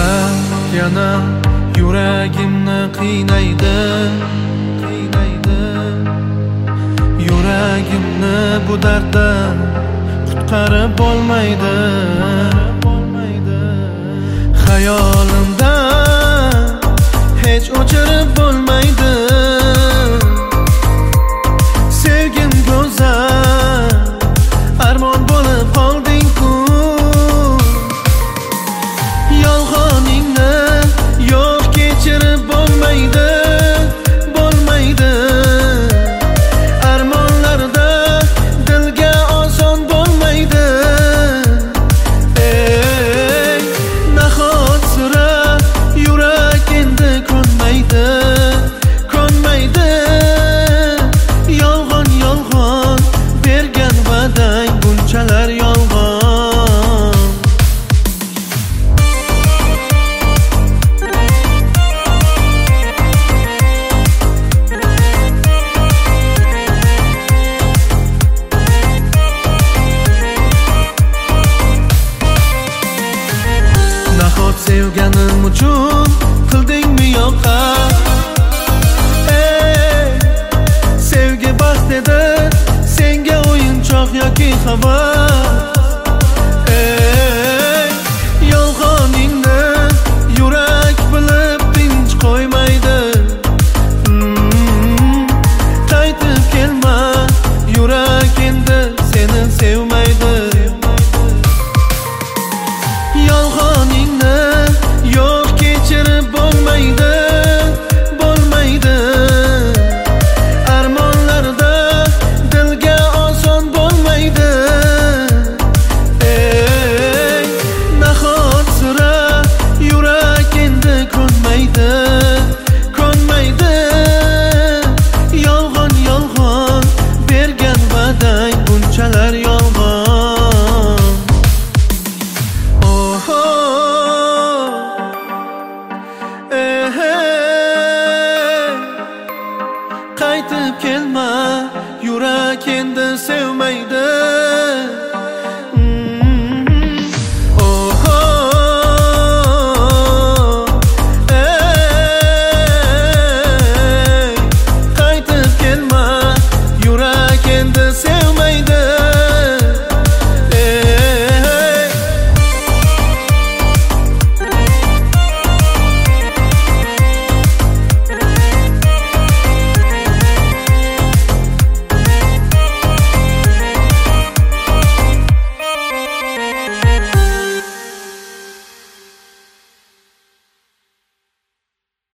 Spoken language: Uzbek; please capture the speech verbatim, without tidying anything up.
yana yuragimni qiynaydi, qiynaydi. Yuragimni bu darddan qutqarib bo'lmaydi, bo'lmaydi. Xayolimdan hech o'chirib bo'lmaydi. Sevgim go'zal, armon bo'lib qolding-ku. Yolg'oningni yo'q kechirib bo'lmaydi, bo'lmaydi. Armonlarda dilga oson bo'lmaydi. Ey, nahot sira yurak endi ko'nmaydi, ko'nmaydi. Yolg'on, yolg'on bergan va'dang bunchalar yolg'on. Nahot sevganim uchun qildingmi yoqa? Ey, sevgi baxt edi, senga o'yinchoq yoki havas.